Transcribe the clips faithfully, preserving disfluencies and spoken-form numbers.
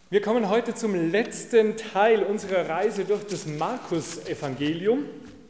Wir kommen heute zum letzten Teil unserer Reise durch das Markus-Evangelium.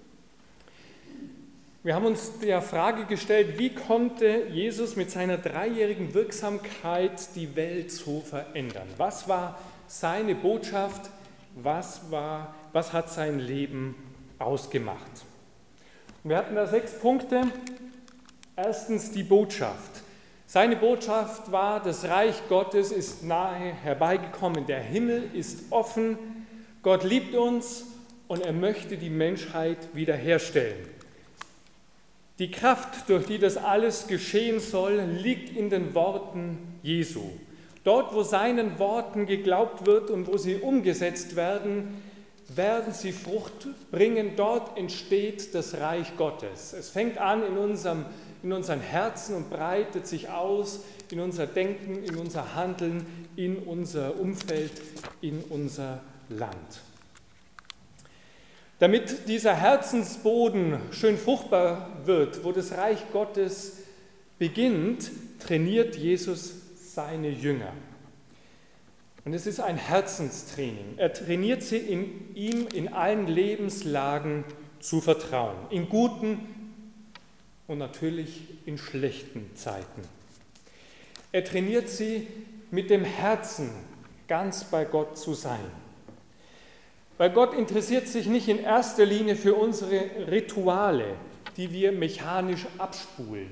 Wir haben uns der Frage gestellt, wie konnte Jesus mit seiner dreijährigen Wirksamkeit die Welt so verändern? Was war seine Botschaft? Was, war, was hat sein Leben ausgemacht? Wir hatten da sechs Punkte. Erstens die Botschaft. Seine Botschaft war, das Reich Gottes ist nahe herbeigekommen, der Himmel ist offen, Gott liebt uns und er möchte die Menschheit wiederherstellen. Die Kraft, durch die das alles geschehen soll, liegt in den Worten Jesu. Dort, wo seinen Worten geglaubt wird und wo sie umgesetzt werden, werden sie Frucht bringen. Dort entsteht das Reich Gottes. Es fängt an in unserem in unseren Herzen und breitet sich aus in unser Denken, in unser Handeln, in unser Umfeld, in unser Land. Damit dieser Herzensboden schön fruchtbar wird, wo das Reich Gottes beginnt, trainiert Jesus seine Jünger. Und es ist ein Herzenstraining. Er trainiert sie, in ihm in allen Lebenslagen zu vertrauen, in guten und natürlich in schlechten Zeiten. Er trainiert sie, mit dem Herzen ganz bei Gott zu sein. Weil Gott interessiert sich nicht in erster Linie für unsere Rituale, die wir mechanisch abspulen.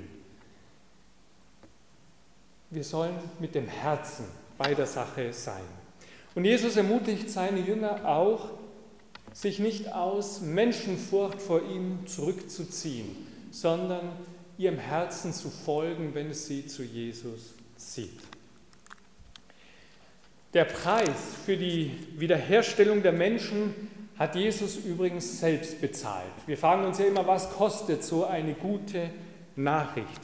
Wir sollen mit dem Herzen bei der Sache sein. Und Jesus ermutigt seine Jünger auch, sich nicht aus Menschenfurcht vor ihm zurückzuziehen, sondern ihrem Herzen zu folgen, wenn es sie zu Jesus zieht. Der Preis für die Wiederherstellung der Menschen hat Jesus übrigens selbst bezahlt. Wir fragen uns ja immer, was kostet so eine gute Nachricht?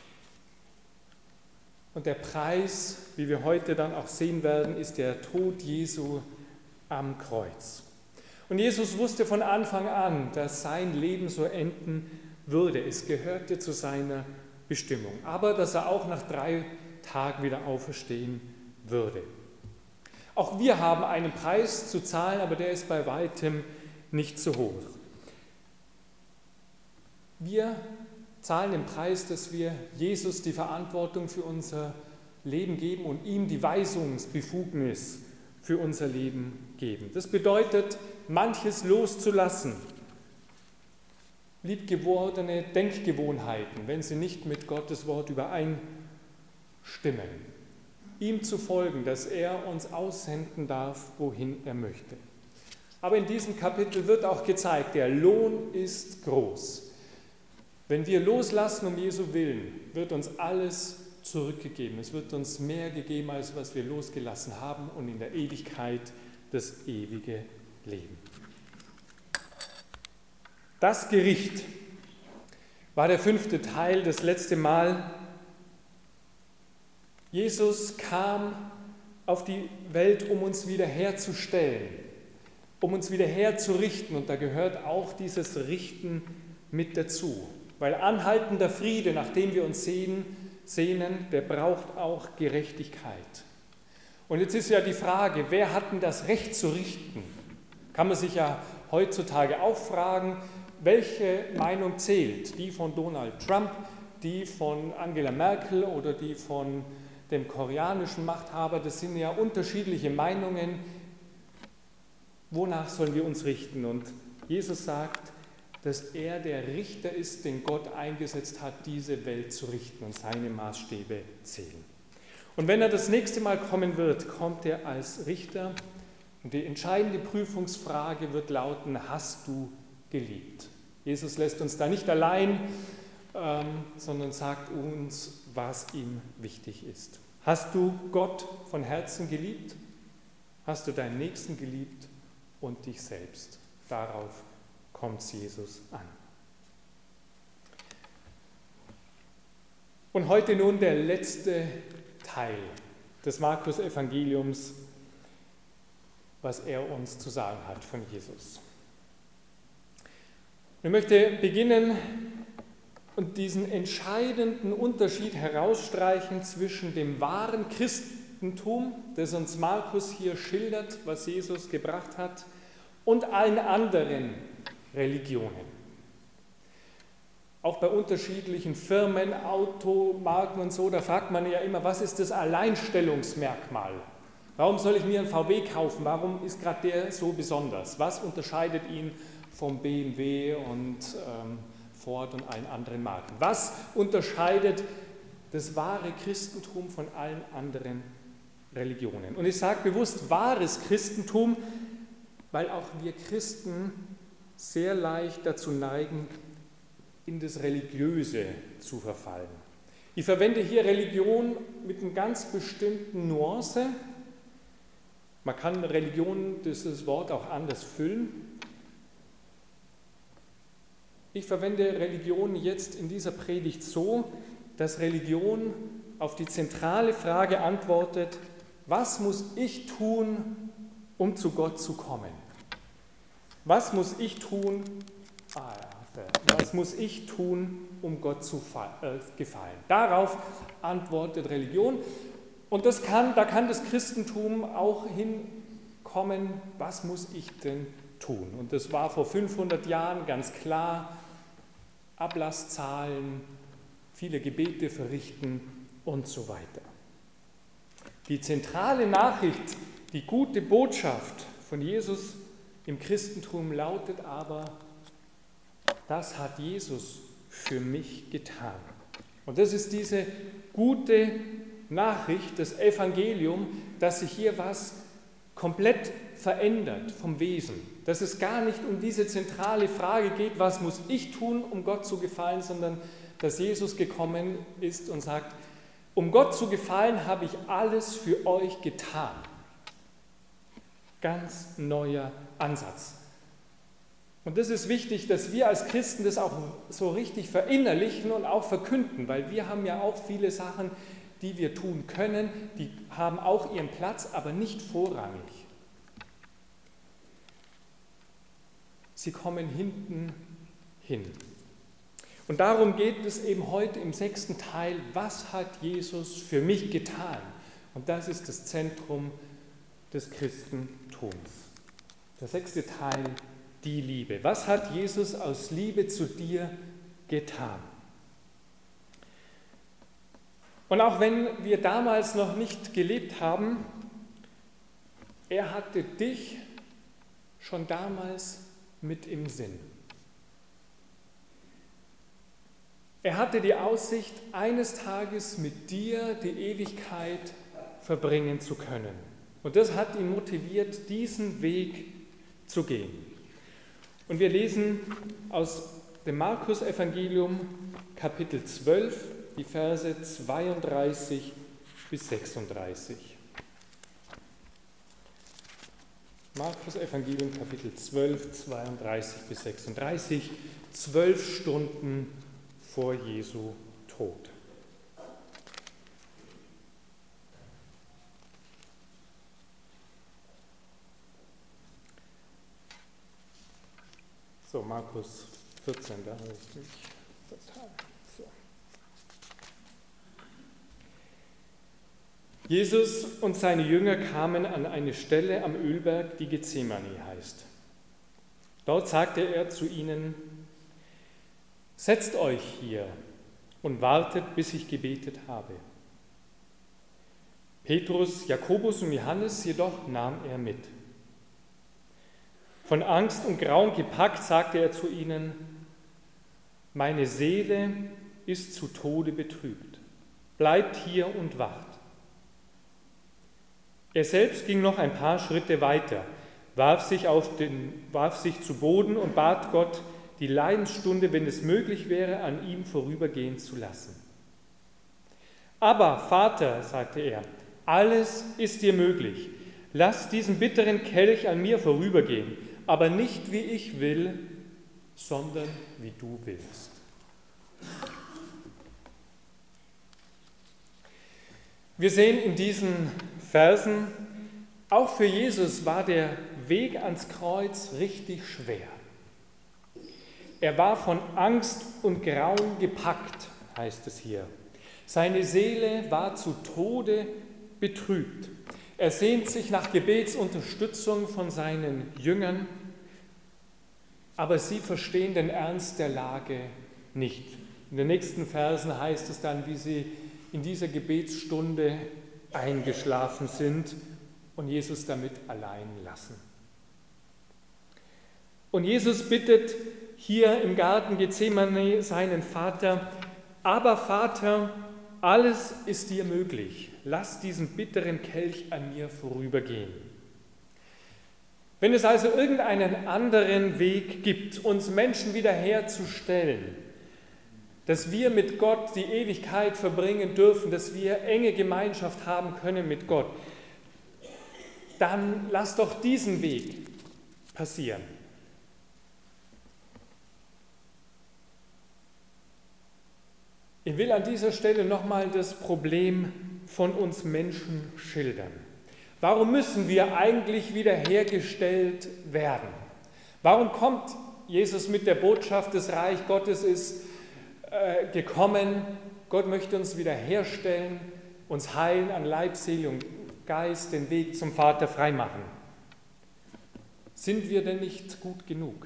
Und der Preis, wie wir heute dann auch sehen werden, ist der Tod Jesu am Kreuz. Und Jesus wusste von Anfang an, dass sein Leben so enden würde. Es gehörte zu seiner Bestimmung. Aber dass er auch nach drei Tagen wieder auferstehen würde. Auch wir haben einen Preis zu zahlen, aber der ist bei weitem nicht so hoch. Wir zahlen den Preis, dass wir Jesus die Verantwortung für unser Leben geben und ihm die Weisungsbefugnis für unser Leben geben. Das bedeutet, manches loszulassen. Liebgewordene Denkgewohnheiten, wenn sie nicht mit Gottes Wort übereinstimmen. Ihm zu folgen, dass er uns aussenden darf, wohin er möchte. Aber in diesem Kapitel wird auch gezeigt, der Lohn ist groß. Wenn wir loslassen um Jesu Willen, wird uns alles zurückgegeben. Es wird uns mehr gegeben, als was wir losgelassen haben und in der Ewigkeit das ewige Leben. Das Gericht war der fünfte Teil, das letzte Mal. Jesus kam auf die Welt, um uns wiederherzustellen, um uns wiederherzurichten. Und da gehört auch dieses Richten mit dazu. Weil anhaltender Friede, nach dem wir uns sehen, sehnen, der braucht auch Gerechtigkeit. Und jetzt ist ja die Frage, wer hat denn das Recht zu richten? Kann man sich ja heutzutage auch fragen, welche Meinung zählt? Die von Donald Trump, die von Angela Merkel oder die von dem koreanischen Machthaber? Das sind ja unterschiedliche Meinungen. Wonach sollen wir uns richten? Und Jesus sagt, dass er der Richter ist, den Gott eingesetzt hat, diese Welt zu richten und seine Maßstäbe zählen. Und wenn er das nächste Mal kommen wird, kommt er als Richter und die entscheidende Prüfungsfrage wird lauten, hast du geliebt? Jesus lässt uns da nicht allein, ähm, sondern sagt uns, was ihm wichtig ist. Hast du Gott von Herzen geliebt? Hast du deinen Nächsten geliebt und dich selbst? Darauf kommt Jesus an. Und heute nun der letzte Teil des Markus-Evangeliums, was er uns zu sagen hat von Jesus. Ich möchte beginnen und diesen entscheidenden Unterschied herausstreichen zwischen dem wahren Christ Christentum, das uns Markus hier schildert, was Jesus gebracht hat, und allen anderen Religionen. Auch bei unterschiedlichen Firmen, Automarken und so, da fragt man ja immer, was ist das Alleinstellungsmerkmal? Warum soll ich mir einen V W kaufen? Warum ist gerade der so besonders? Was unterscheidet ihn vom B M W und ähm, Ford und allen anderen Marken? Was unterscheidet das wahre Christentum von allen anderen Religionen? Und ich sage bewusst wahres Christentum, weil auch wir Christen sehr leicht dazu neigen, in das Religiöse zu verfallen. Ich verwende hier Religion mit einer ganz bestimmten Nuance. Man kann Religion, dieses Wort, auch anders füllen. Ich verwende Religion jetzt in dieser Predigt so, dass Religion auf die zentrale Frage antwortet: Was muss ich tun, um zu Gott zu kommen? Was muss ich tun? Ah, ja. Was muss ich tun, um Gott zu gefallen? Darauf antwortet Religion. Und das kann, da kann das Christentum auch hinkommen, was muss ich denn tun? Und das war vor fünfhundert Jahren ganz klar: Ablasszahlen, viele Gebete verrichten und so weiter. Die zentrale Nachricht, die gute Botschaft von Jesus im Christentum lautet aber: Das hat Jesus für mich getan. Und das ist diese gute Nachricht, das Evangelium, dass sich hier was komplett verändert vom Wesen. Dass es gar nicht um diese zentrale Frage geht, was muss ich tun, um Gott zu gefallen, sondern dass Jesus gekommen ist und sagt: Um Gott zu gefallen, habe ich alles für euch getan. Ganz neuer Ansatz. Und das ist wichtig, dass wir als Christen das auch so richtig verinnerlichen und auch verkünden, weil wir haben ja auch viele Sachen, die wir tun können, die haben auch ihren Platz, aber nicht vorrangig. Sie kommen hinten hin. Und darum geht es eben heute im sechsten Teil: Was hat Jesus für mich getan? Und das ist das Zentrum des Christentums. Der sechste Teil: Die Liebe. Was hat Jesus aus Liebe zu dir getan? Und auch wenn wir damals noch nicht gelebt haben, er hatte dich schon damals mit im Sinn. Er hatte die Aussicht, eines Tages mit dir die Ewigkeit verbringen zu können. Und das hat ihn motiviert, diesen Weg zu gehen. Und wir lesen aus dem Markus-Evangelium Kapitel zwölf, die Verse zweiunddreißig bis sechsunddreißig. Markus-Evangelium Kapitel zwölf, zweiunddreißig bis sechsunddreißig, zwölf Stunden vor Jesu Tod. So, Markus vierzehn, da habe ich mich vertan. So. Jesus und seine Jünger kamen an eine Stelle am Ölberg, die Gethsemane heißt. Dort sagte er zu ihnen: Setzt euch hier und wartet, bis ich gebetet habe. Petrus, Jakobus und Johannes jedoch nahm er mit. Von Angst und Grauen gepackt, sagte er zu ihnen: Meine Seele ist zu Tode betrübt. Bleibt hier und wacht. Er selbst ging noch ein paar Schritte weiter, warf sich, auf den, warf sich zu Boden und bat Gott, die Leidensstunde, wenn es möglich wäre, an ihm vorübergehen zu lassen. Aber, Vater, sagte er, alles ist dir möglich. Lass diesen bitteren Kelch an mir vorübergehen, aber nicht wie ich will, sondern wie du willst. Wir sehen in diesen Versen, auch für Jesus war der Weg ans Kreuz richtig schwer. Er war von Angst und Grauen gepackt, heißt es hier. Seine Seele war zu Tode betrübt. Er sehnt sich nach Gebetsunterstützung von seinen Jüngern, aber sie verstehen den Ernst der Lage nicht. In den nächsten Versen heißt es dann, wie sie in dieser Gebetsstunde eingeschlafen sind und Jesus damit allein lassen. Und Jesus bittet hier im Garten Gethsemane seinen Vater: Aber Vater, alles ist dir möglich. Lass diesen bitteren Kelch an mir vorübergehen. Wenn es also irgendeinen anderen Weg gibt, uns Menschen wiederherzustellen, dass wir mit Gott die Ewigkeit verbringen dürfen, dass wir enge Gemeinschaft haben können mit Gott, dann lass doch diesen Weg passieren. Ich will an dieser Stelle nochmal das Problem von uns Menschen schildern. Warum müssen wir eigentlich wiederhergestellt werden? Warum kommt Jesus mit der Botschaft, das Reich Gottes ist äh, gekommen, Gott möchte uns wiederherstellen, uns heilen an Leib, Seele und Geist, den Weg zum Vater freimachen? Sind wir denn nicht gut genug?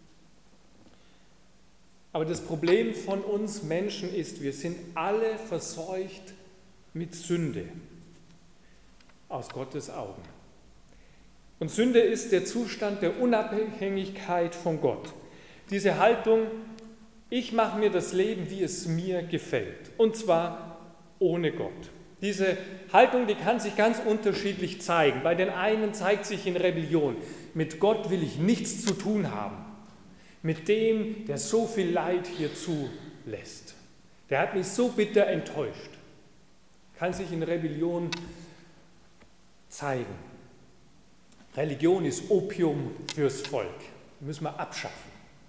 Aber das Problem von uns Menschen ist, wir sind alle verseucht mit Sünde. Aus Gottes Augen. Und Sünde ist der Zustand der Unabhängigkeit von Gott. Diese Haltung, ich mache mir das Leben, wie es mir gefällt, und zwar ohne Gott. Diese Haltung, die kann sich ganz unterschiedlich zeigen. Bei den einen zeigt sich in Rebellion. Mit Gott will ich nichts zu tun haben. Mit dem, der so viel Leid hier zulässt. Der hat mich so bitter enttäuscht. Kann sich in Rebellion zeigen. Religion ist Opium fürs Volk. Das müssen wir abschaffen.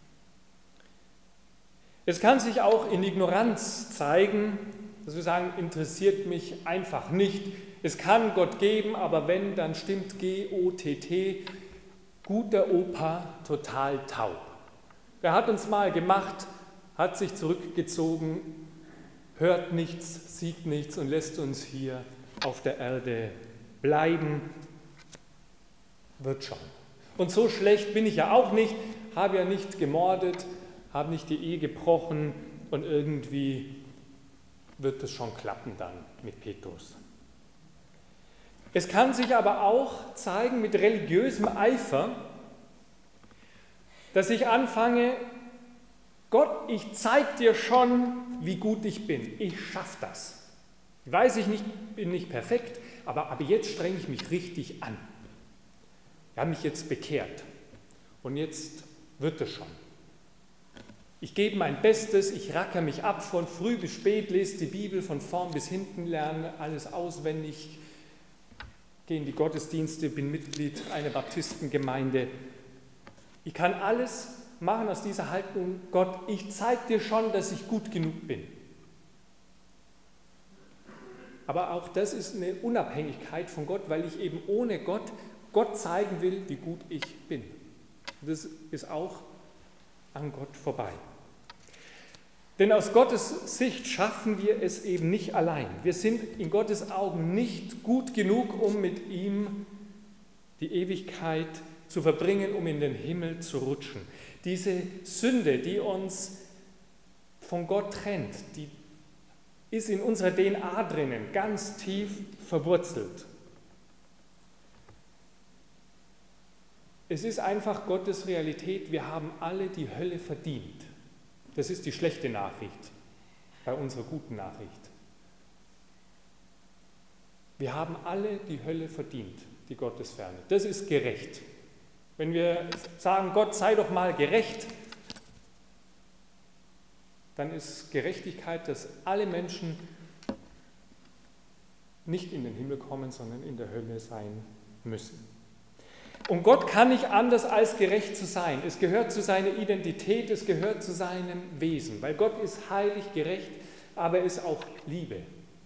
Es kann sich auch in Ignoranz zeigen, dass wir sagen, interessiert mich einfach nicht. Es kann Gott geben, aber wenn, dann stimmt G O T T, guter Opa, total taub. Er hat uns mal gemacht, hat sich zurückgezogen, hört nichts, sieht nichts und lässt uns hier auf der Erde bleiben, wird schon. Und so schlecht bin ich ja auch nicht, habe ja nicht gemordet, habe nicht die Ehe gebrochen und irgendwie wird es schon klappen dann mit Petrus. Es kann sich aber auch zeigen mit religiösem Eifer, dass ich anfange, Gott, ich zeig dir schon, wie gut ich bin. Ich schaffe das. Ich weiß, ich nicht, bin nicht perfekt, aber ab jetzt strenge ich mich richtig an. Ich habe mich jetzt bekehrt und jetzt wird es schon. Ich gebe mein Bestes, ich racker mich ab von früh bis spät, lese die Bibel von vorn bis hinten, lerne alles auswendig, gehe in die Gottesdienste, bin Mitglied einer Baptistengemeinde. Ich kann alles machen aus dieser Haltung, Gott, ich zeige dir schon, dass ich gut genug bin. Aber auch das ist eine Unabhängigkeit von Gott, weil ich eben ohne Gott Gott zeigen will, wie gut ich bin. Das ist auch an Gott vorbei. Denn aus Gottes Sicht schaffen wir es eben nicht allein. Wir sind in Gottes Augen nicht gut genug, um mit ihm die Ewigkeit zu verbringen, um in den Himmel zu rutschen. Diese Sünde, die uns von Gott trennt, die ist in unserer D N A drinnen, ganz tief verwurzelt. Es ist einfach Gottes Realität, wir haben alle die Hölle verdient. Das ist die schlechte Nachricht bei unserer guten Nachricht. Wir haben alle die Hölle verdient, die Gottesferne. Das ist gerecht. Wenn wir sagen, Gott sei doch mal gerecht, dann ist Gerechtigkeit, dass alle Menschen nicht in den Himmel kommen, sondern in der Hölle sein müssen. Und Gott kann nicht anders als gerecht zu sein. Es gehört zu seiner Identität, es gehört zu seinem Wesen, weil Gott ist heilig, gerecht, aber er ist auch Liebe.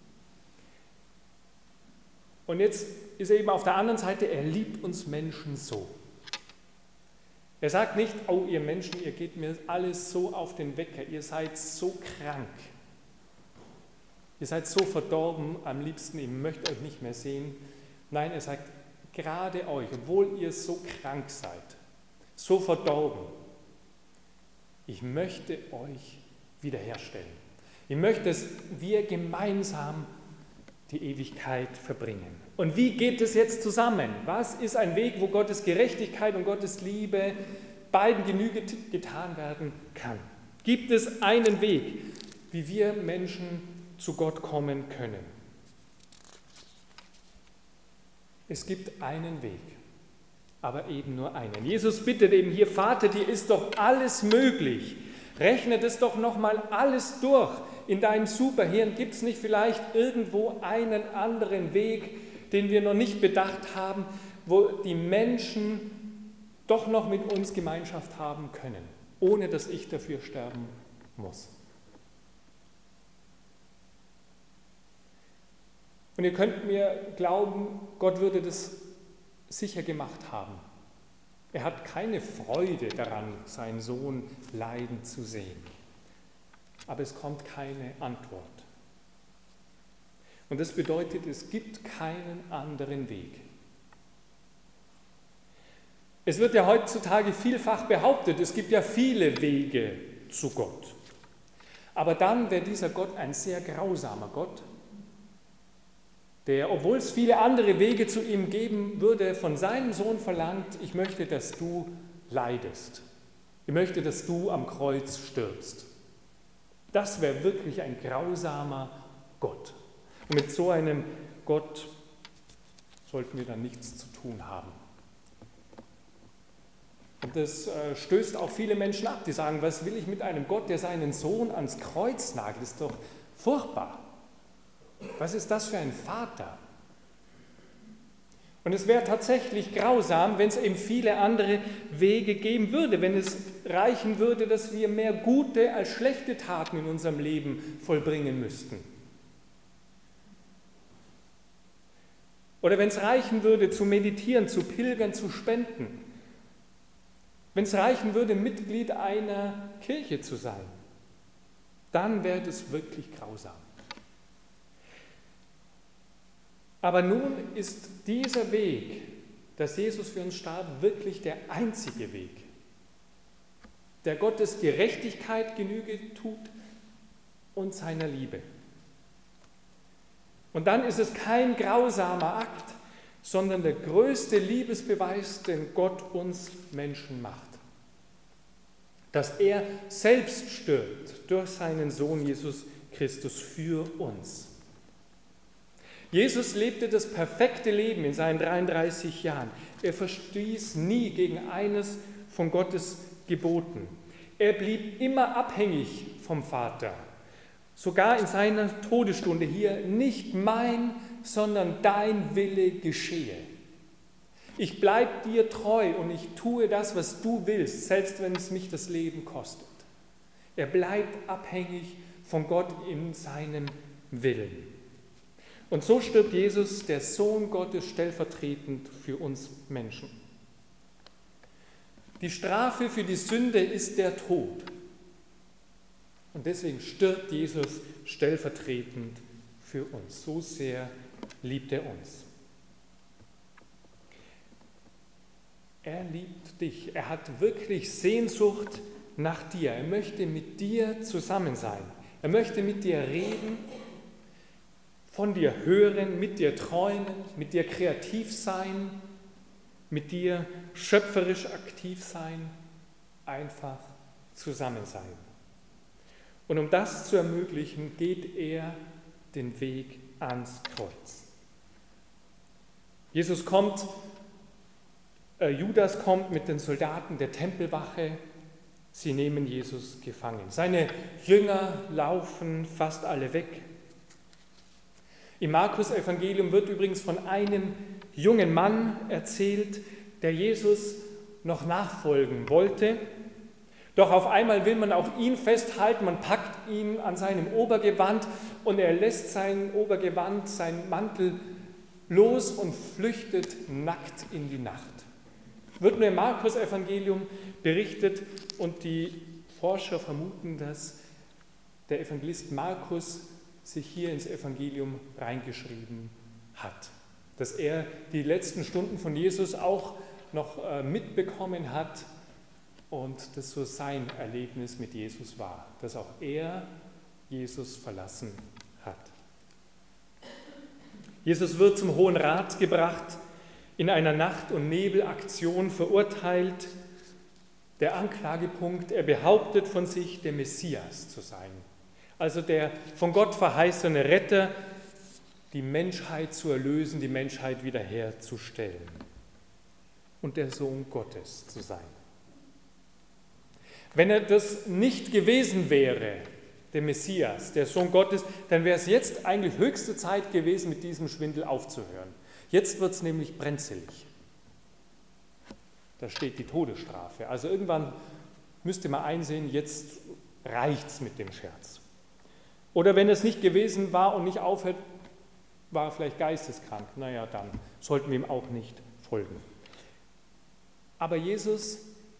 Und jetzt ist er eben auf der anderen Seite, er liebt uns Menschen so. Er sagt nicht, oh ihr Menschen, ihr geht mir alles so auf den Wecker, ihr seid so krank. ihr seid so verdorben, am liebsten, ich möchte euch nicht mehr sehen. Nein, er sagt, gerade euch, obwohl ihr so krank seid, so verdorben, ich möchte euch wiederherstellen. Ich möchte, dass wir gemeinsam die Ewigkeit verbringen. Und wie geht es jetzt zusammen? Was ist ein Weg, wo Gottes Gerechtigkeit und Gottes Liebe beiden Genüge getan werden kann? Gibt es einen Weg, wie wir Menschen zu Gott kommen können? Es gibt einen Weg, aber eben nur einen. Jesus bittet eben hier, Vater, dir ist doch alles möglich. Rechne das doch nochmal alles durch. In deinem Superhirn gibt es nicht vielleicht irgendwo einen anderen Weg, den wir noch nicht bedacht haben, wo die Menschen doch noch mit uns Gemeinschaft haben können, ohne dass ich dafür sterben muss. Und ihr könnt mir glauben, Gott würde das sicher gemacht haben. Er hat keine Freude daran, seinen Sohn leiden zu sehen. Aber es kommt keine Antwort. Und das bedeutet, es gibt keinen anderen Weg. Es wird ja heutzutage vielfach behauptet, es gibt ja viele Wege zu Gott. Aber dann wäre dieser Gott ein sehr grausamer Gott, der, obwohl es viele andere Wege zu ihm geben würde, von seinem Sohn verlangt, ich möchte, dass du leidest. Ich möchte, dass du am Kreuz stirbst. Das wäre wirklich ein grausamer Gott. Und mit so einem Gott sollten wir dann nichts zu tun haben. Und das äh, stößt auch viele Menschen ab, die sagen, was will ich mit einem Gott, der seinen Sohn ans Kreuz nagelt? Das ist doch furchtbar. Was ist das für ein Vater? Und es wäre tatsächlich grausam, wenn es eben viele andere Wege geben würde, wenn es reichen würde, dass wir mehr gute als schlechte Taten in unserem Leben vollbringen müssten. Oder wenn es reichen würde, zu meditieren, zu pilgern, zu spenden. Wenn es reichen würde, Mitglied einer Kirche zu sein, dann wäre das wirklich grausam. Aber nun ist dieser Weg, dass Jesus für uns starb, wirklich der einzige Weg, der Gottes Gerechtigkeit Genüge tut und seiner Liebe. Und dann ist es kein grausamer Akt, sondern der größte Liebesbeweis, den Gott uns Menschen macht. Dass er selbst stirbt durch seinen Sohn Jesus Christus für uns. Jesus lebte das perfekte Leben in seinen dreiunddreißig Jahren. Er verstieß nie gegen eines von Gottes Geboten. Er blieb immer abhängig vom Vater. Sogar in seiner Todesstunde hier, nicht mein, sondern dein Wille geschehe. Ich bleibe dir treu und ich tue das, was du willst, selbst wenn es mich das Leben kostet. Er bleibt abhängig von Gott in seinem Willen. Und so stirbt Jesus, der Sohn Gottes, stellvertretend für uns Menschen. Die Strafe für die Sünde ist der Tod. Und deswegen stirbt Jesus stellvertretend für uns. So sehr liebt er uns. Er liebt dich. Er hat wirklich Sehnsucht nach dir. Er möchte mit dir zusammen sein. Er möchte mit dir reden, von dir hören, mit dir träumen, mit dir kreativ sein, mit dir schöpferisch aktiv sein, einfach zusammen sein. Und um das zu ermöglichen, geht er den Weg ans Kreuz. Jesus kommt, äh, Judas kommt mit den Soldaten der Tempelwache, sie nehmen Jesus gefangen. Seine Jünger laufen fast alle weg. Im Markus-Evangelium wird übrigens von einem jungen Mann erzählt, der Jesus noch nachfolgen wollte. Doch auf einmal will man auch ihn festhalten, man packt ihn an seinem Obergewand und er lässt sein Obergewand, seinen Mantel los und flüchtet nackt in die Nacht. Wird nur im Markus-Evangelium berichtet und die Forscher vermuten, dass der Evangelist Markus sich hier ins Evangelium reingeschrieben hat. Dass er die letzten Stunden von Jesus auch noch mitbekommen hat und das so sein Erlebnis mit Jesus war, dass auch er Jesus verlassen hat. Jesus wird zum Hohen Rat gebracht, in einer Nacht- und Nebelaktion verurteilt. Der Anklagepunkt, er behauptet von sich, der Messias zu sein. Also der von Gott verheißene Retter, die Menschheit zu erlösen, die Menschheit wiederherzustellen und der Sohn Gottes zu sein. Wenn er das nicht gewesen wäre, der Messias, der Sohn Gottes, dann wäre es jetzt eigentlich höchste Zeit gewesen, mit diesem Schwindel aufzuhören. Jetzt wird es nämlich brenzlig. Da steht die Todesstrafe. Also irgendwann müsste man einsehen, jetzt reicht es mit dem Scherz. Oder wenn es nicht gewesen war und nicht aufhört, war er vielleicht geisteskrank. Naja, dann sollten wir ihm auch nicht folgen. Aber Jesus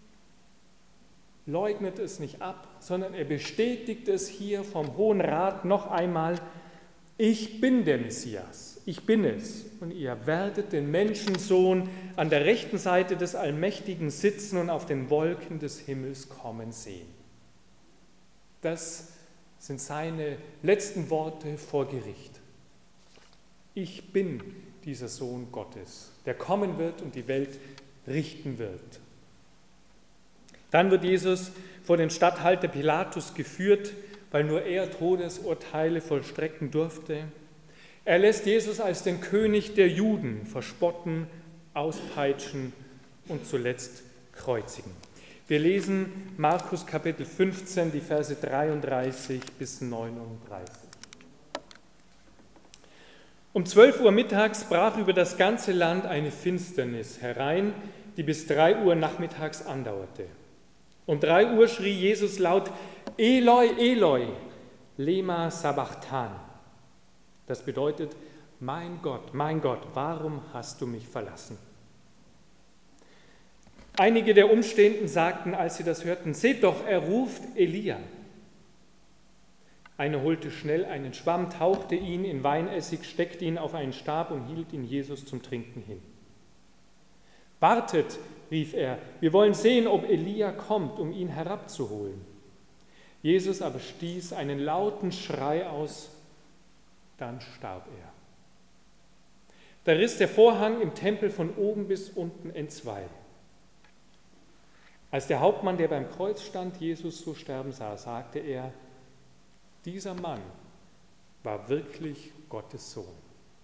leugnet es nicht ab, sondern er bestätigt es hier vom Hohen Rat noch einmal: Ich bin der Messias, ich bin es. Und ihr werdet den Menschensohn an der rechten Seite des Allmächtigen sitzen und auf den Wolken des Himmels kommen sehen. Das sind seine letzten Worte vor Gericht. Ich bin dieser Sohn Gottes, der kommen wird und die Welt richten wird. Dann wird Jesus vor den Statthalter Pilatus geführt, weil nur er Todesurteile vollstrecken durfte. Er lässt Jesus als den König der Juden verspotten, auspeitschen und zuletzt kreuzigen. Wir lesen Markus Kapitel fünfzehn, die Verse dreiunddreißig bis neununddreißig. Um zwölf Uhr mittags brach über das ganze Land eine Finsternis herein, die bis drei Uhr nachmittags andauerte. Um drei Uhr schrie Jesus laut: Eloi, Eloi, lema sabachthani. Das bedeutet: Mein Gott, mein Gott, warum hast du mich verlassen? Einige der Umstehenden sagten, als sie das hörten: Seht doch, er ruft Elia. Einer holte schnell einen Schwamm, tauchte ihn in Weinessig, steckte ihn auf einen Stab und hielt ihn Jesus zum Trinken hin. Wartet, rief er, wir wollen sehen, ob Elia kommt, um ihn herabzuholen. Jesus aber stieß einen lauten Schrei aus, dann starb er. Da riss der Vorhang im Tempel von oben bis unten entzwei. Als der Hauptmann, der beim Kreuz stand, Jesus so sterben sah, sagte er: Dieser Mann war wirklich Gottes Sohn.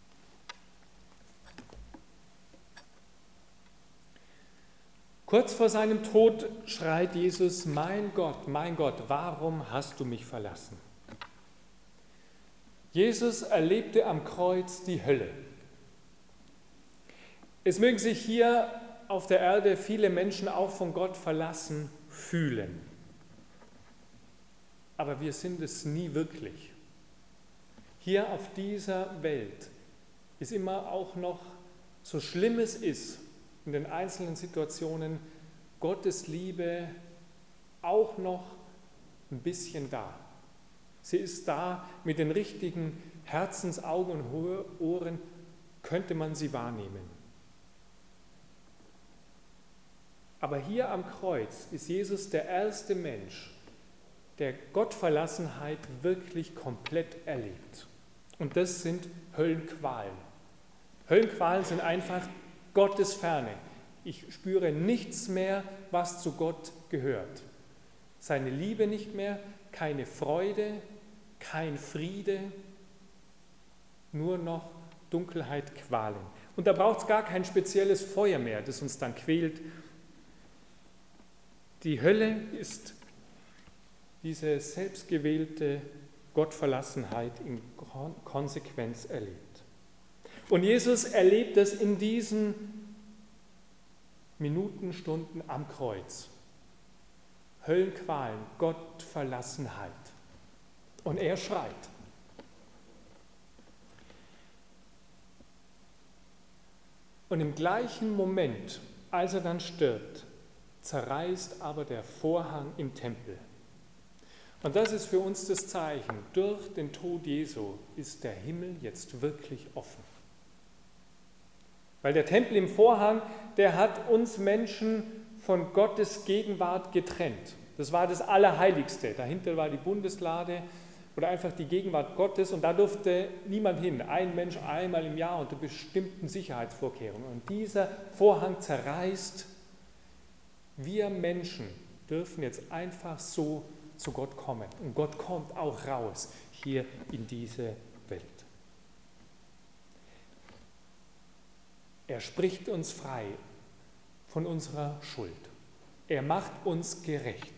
Kurz vor seinem Tod schreit Jesus: Mein Gott, mein Gott, warum hast du mich verlassen? Jesus erlebte am Kreuz die Hölle. Es mögen sich hier auf der Erde viele Menschen auch von Gott verlassen fühlen. Aber wir sind es nie wirklich. Hier auf dieser Welt ist immer auch noch, so schlimm es ist, in den einzelnen Situationen, Gottes Liebe auch noch ein bisschen da. Sie ist da, mit den richtigen Herzensaugen und Ohren könnte man sie wahrnehmen. Aber hier am Kreuz ist Jesus der erste Mensch, der Gottverlassenheit wirklich komplett erlebt. Und das sind Höllenqualen. Höllenqualen sind einfach Gottes Ferne. Ich spüre nichts mehr, was zu Gott gehört. Seine Liebe nicht mehr, keine Freude, kein Friede, nur noch Dunkelheit, Qualen. Und da braucht es gar kein spezielles Feuer mehr, das uns dann quält. Die Hölle ist diese selbstgewählte Gottverlassenheit in Konsequenz erlebt. Und Jesus erlebt es in diesen Minuten, Stunden am Kreuz. Höllenqualen, Gottverlassenheit. Und er schreit. Und im gleichen Moment, als er dann stirbt, zerreißt aber der Vorhang im Tempel. Und das ist für uns das Zeichen. Durch den Tod Jesu ist der Himmel jetzt wirklich offen. Weil der Tempel im Vorhang, der hat uns Menschen von Gottes Gegenwart getrennt. Das war das Allerheiligste. Dahinter war die Bundeslade oder einfach die Gegenwart Gottes und da durfte niemand hin. Ein Mensch einmal im Jahr unter bestimmten Sicherheitsvorkehrungen. Und dieser Vorhang zerreißt. Wir Menschen dürfen jetzt einfach so zu Gott kommen. Und Gott kommt auch raus hier in diese Welt. Er spricht uns frei von unserer Schuld. Er macht uns gerecht.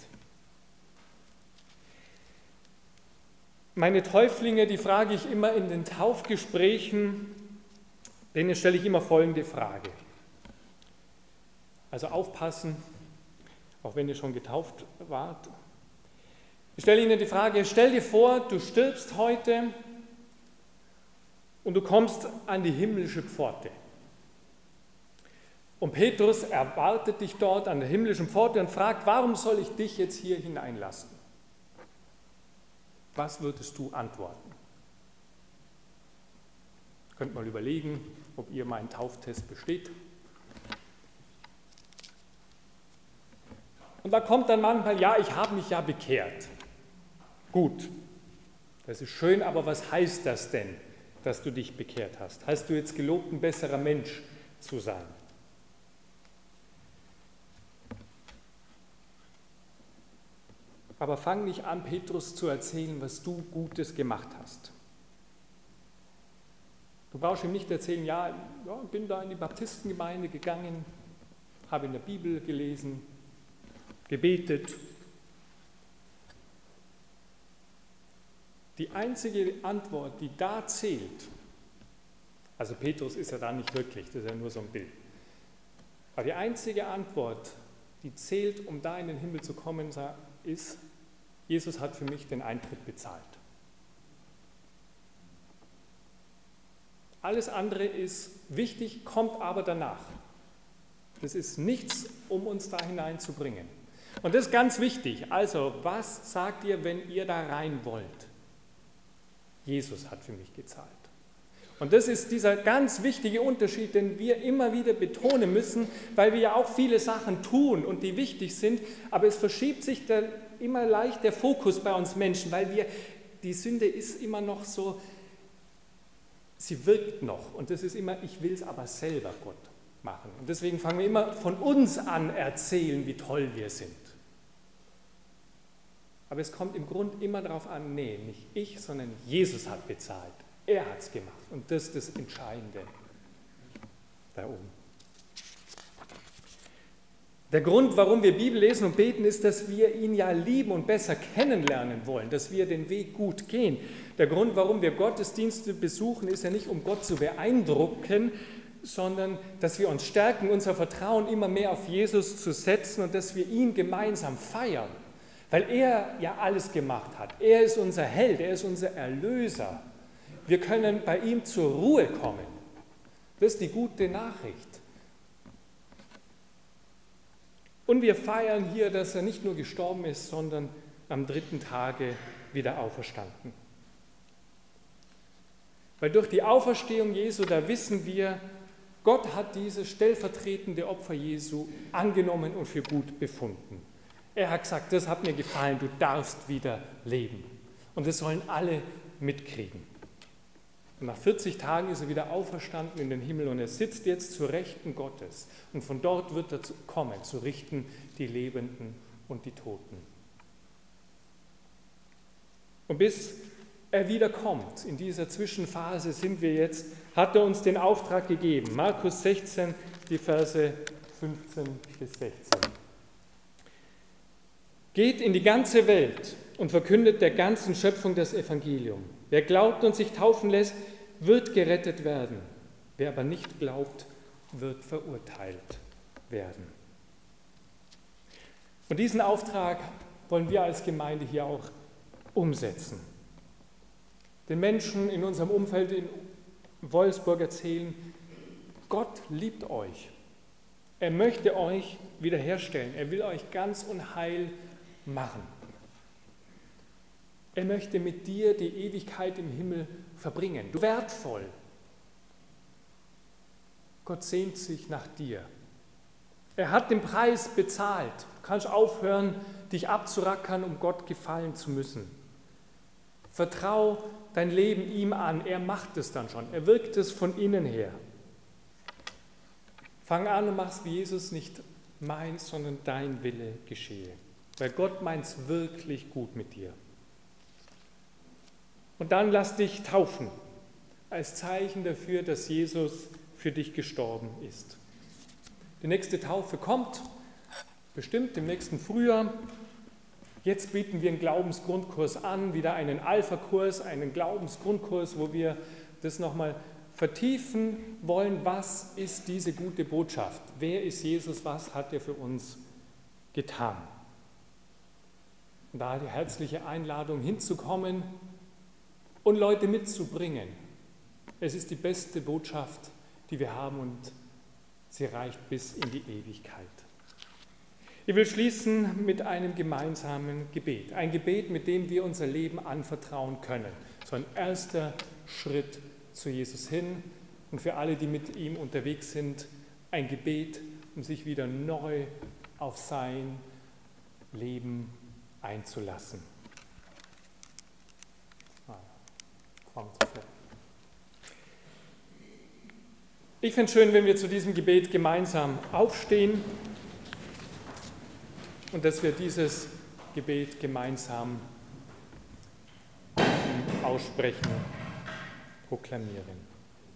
Meine Täuflinge, die frage ich immer in den Taufgesprächen, denen stelle ich immer folgende Frage. Also aufpassen, auch wenn ihr schon getauft wart. Ich stelle Ihnen die Frage, stell dir vor, du stirbst heute und du kommst an die himmlische Pforte. Und Petrus erwartet dich dort an der himmlischen Pforte und fragt, warum soll ich dich jetzt hier hineinlassen? Was würdest du antworten? Könnt mal überlegen, ob ihr meinen Tauftest besteht. Und da kommt dann manchmal, ja, ich habe mich ja bekehrt. Gut, das ist schön, aber was heißt das denn, dass du dich bekehrt hast? Hast du jetzt gelobt, ein besserer Mensch zu sein? Aber fang nicht an, Petrus zu erzählen, was du Gutes gemacht hast. Du brauchst ihm nicht erzählen, ja, ja bin da in die Baptistengemeinde gegangen, habe in der Bibel gelesen, gebetet. Die einzige Antwort, die da zählt, also Petrus ist ja da nicht wirklich, das ist ja nur so ein Bild, aber die einzige Antwort, die zählt, um da in den Himmel zu kommen, ist, Jesus hat für mich den Eintritt bezahlt. Alles andere ist wichtig, kommt aber danach. Das ist nichts, um uns da hineinzubringen. Und das ist ganz wichtig. Also, was sagt ihr, wenn ihr da rein wollt? Jesus hat für mich gezahlt. Und das ist dieser ganz wichtige Unterschied, den wir immer wieder betonen müssen, weil wir ja auch viele Sachen tun und die wichtig sind, aber es verschiebt sich der, immer leicht der Fokus bei uns Menschen, weil wir, die Sünde ist immer noch so, sie wirkt noch und das ist immer, ich will es aber selber Gott machen. Und deswegen fangen wir immer von uns an erzählen, wie toll wir sind. Aber es kommt im Grunde immer darauf an, nee, nicht ich, sondern Jesus hat bezahlt. Er hat es gemacht und das ist das Entscheidende da oben. Der Grund, warum wir Bibel lesen und beten, ist, dass wir ihn ja lieben und besser kennenlernen wollen, dass wir den Weg gut gehen. Der Grund, warum wir Gottesdienste besuchen, ist ja nicht, um Gott zu beeindrucken, sondern dass wir uns stärken, unser Vertrauen immer mehr auf Jesus zu setzen und dass wir ihn gemeinsam feiern, weil er ja alles gemacht hat. Er ist unser Held, er ist unser Erlöser. Wir können bei ihm zur Ruhe kommen. Das ist die gute Nachricht. Und wir feiern hier, dass er nicht nur gestorben ist, sondern am dritten Tage wieder auferstanden. Weil durch die Auferstehung Jesu, da wissen wir, Gott hat dieses stellvertretende Opfer Jesu angenommen und für gut befunden. Er hat gesagt, das hat mir gefallen, du darfst wieder leben. Und das sollen alle mitkriegen. Und nach vierzig Tagen ist er wieder auferstanden in den Himmel und er sitzt jetzt zur Rechten Gottes. Und von dort wird er kommen, zu richten die Lebenden und die Toten. Und bis er wiederkommt, in dieser Zwischenphase sind wir jetzt, hat er uns den Auftrag gegeben. Markus sechzehn, die Verse fünfzehn bis sechzehn. Geht in die ganze Welt und verkündet der ganzen Schöpfung das Evangelium. Wer glaubt und sich taufen lässt, wird gerettet werden. Wer aber nicht glaubt, wird verurteilt werden. Und diesen Auftrag wollen wir als Gemeinde hier auch umsetzen. Den Menschen in unserem Umfeld in Wolfsburg erzählen, Gott liebt euch. Er möchte euch wiederherstellen. Er will euch ganz und heil machen. Er möchte mit dir die Ewigkeit im Himmel verbringen. Du wertvoll. Gott sehnt sich nach dir. Er hat den Preis bezahlt. Du kannst aufhören, dich abzurackern, um Gott gefallen zu müssen. Vertrau dein Leben ihm an. Er macht es dann schon. Er wirkt es von innen her. Fang an und mach's wie Jesus, nicht meins, sondern dein Wille geschehe. Weil Gott meint's wirklich gut mit dir. Und dann lass dich taufen, als Zeichen dafür, dass Jesus für dich gestorben ist. Die nächste Taufe kommt, bestimmt im nächsten Frühjahr. Jetzt bieten wir einen Glaubensgrundkurs an, wieder einen Alpha-Kurs, einen Glaubensgrundkurs, wo wir das nochmal vertiefen wollen. Was ist diese gute Botschaft? Wer ist Jesus? Was hat er für uns getan? Und da die herzliche Einladung hinzukommen und Leute mitzubringen. Es ist die beste Botschaft, die wir haben und sie reicht bis in die Ewigkeit. Ich will schließen mit einem gemeinsamen Gebet. Ein Gebet, mit dem wir unser Leben anvertrauen können. So ein erster Schritt zu Jesus hin und für alle, die mit ihm unterwegs sind, ein Gebet, um sich wieder neu auf sein Leben einzulassen. Ich finde es schön, wenn wir zu diesem Gebet gemeinsam aufstehen und dass wir dieses Gebet gemeinsam aussprechen, proklamieren.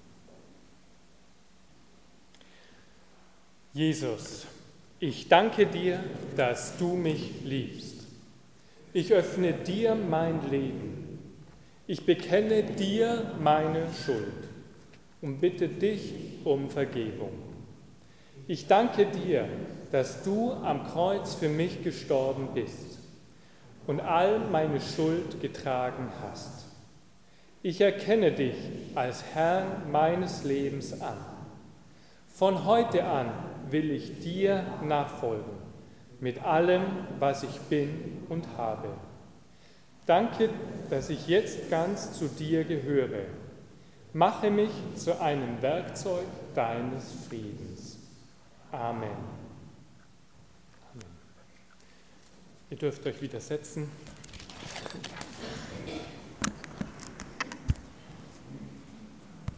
Jesus, ich danke dir, dass du mich liebst. Ich öffne dir mein Leben. Ich bekenne dir meine Schuld und bitte dich um Vergebung. Ich danke dir, dass du am Kreuz für mich gestorben bist und all meine Schuld getragen hast. Ich erkenne dich als Herrn meines Lebens an. Von heute an will ich dir nachfolgen, mit allem, was ich bin und habe. Danke, dass ich jetzt ganz zu dir gehöre. Mache mich zu einem Werkzeug deines Friedens. Amen. Amen. Ihr dürft euch wieder setzen.